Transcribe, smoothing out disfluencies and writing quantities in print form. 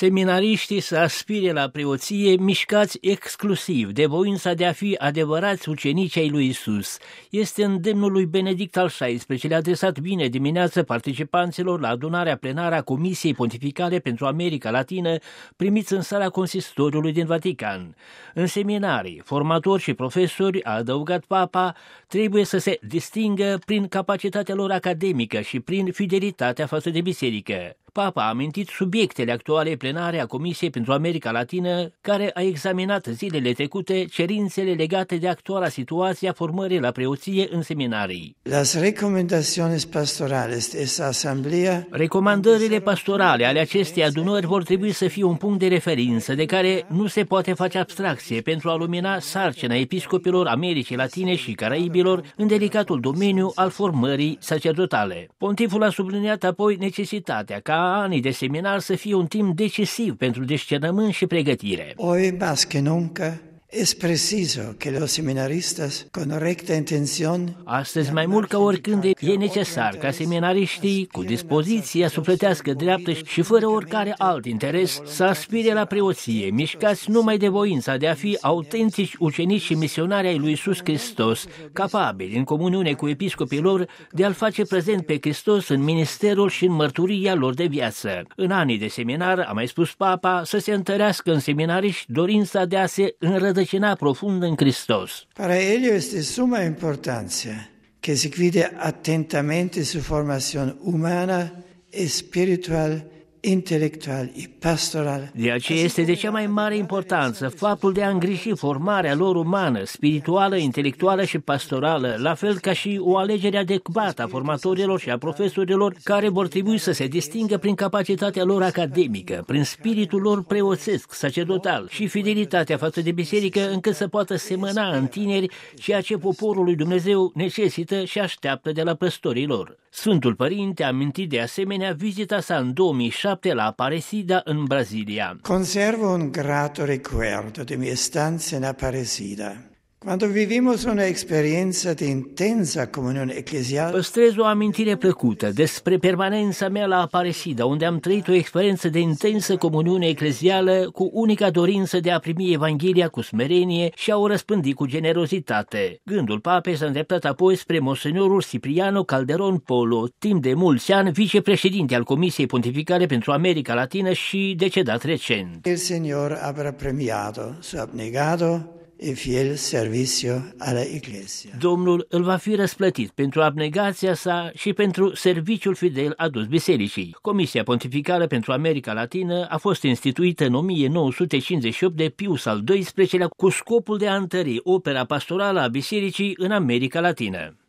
Seminariștii să aspire la preoție mișcați exclusiv de voința de a fi adevărați ucenici ai lui Isus. Este îndemnul lui Benedict al XVI-lea adresat bine dimineață participanților la adunarea plenară a Comisiei Pontificale pentru America Latină, primiți în sala consistoriului din Vatican. În seminarii, formatori și profesori, a adăugat Papa, trebuie să se distingă prin capacitatea lor academică și prin fidelitatea față de biserică. Papa a amintit subiectele actuale plenare a Comisiei pentru America Latină, care a examinat zilele trecute cerințele legate de actuala situație a formării la preoție în seminarii. Recomandările pastorale ale acestei adunări vor trebui să fie un punct de referință de care nu se poate face abstracție pentru a lumina sarcina episcopilor Americii Latine și Caraibilor în delicatul domeniu al formării sacerdotale. Pontiful a subliniat apoi necesitatea ca anii de seminar să fie un timp decisiv pentru discernământ și pregătire. Hoy más que nunca es preciso que los seminaristas con recta intención. Astăzi mai mult ca oricând e necesar ca seminariștii cu dispoziția sufletească dreaptă și fără oricare alt interes să aspire la preoție, mișcați numai de voința de a fi autentici ucenici și misionari ai lui Iisus Hristos, capabili în comuniune cu episcopii lor de a-L face prezent pe Hristos în ministerul și în mărturia lor de viață. În anii de seminar, a mai spus Papa, să se întărească în seminariști dorința de a se înrădăcina profund în Hristos. Para ello es de suma importancia que se cuide atentamente su formación humana, espiritual, intelectual și pastoral. De aceea este de cea mai mare importanță faptul de a îngriji formarea lor umană, spirituală, intelectuală și pastorală, la fel ca și o alegere adecvată a formatorilor și a profesorilor care vor trebui să se distingă prin capacitatea lor academică, prin spiritul lor preoțesc, sacerdotal și fidelitatea față de biserică, încât să poată semăna în tineri ceea ce poporul lui Dumnezeu necesită și așteaptă de la păstorii lor. Sfântul Părinte a amintit de asemenea vizita sa în 2007 la Aparecida în Brazilia. Conservo un grato recuerdo de mi estancia en Aparecida. Quando vivimos una experiencia de intensa comunión eclesial. Păstrez o amintire plăcută despre permanența mea la Aparecida, unde am trăit o experiență de intensă comuniune eclezială cu unica dorință de a primi Evanghelia cu smerenie și a o răspândi cu generozitate. Gândul papei s-a îndreptat apoi spre Monseñorul Cipriano Calderón Polo, timp de mulți ani vicepreședinte al Comisiei Pontificale pentru America Latină și decedat recent. El Señor habrá premiado su abnegado e fiel servicio a la Iglesia. Domnul îl va fi răsplătit pentru abnegația sa și pentru serviciul fidel adus bisericii. Comisia Pontificală pentru America Latină a fost instituită în 1958 de Pius al XII-lea cu scopul de a întări opera pastorală a bisericii în America Latină.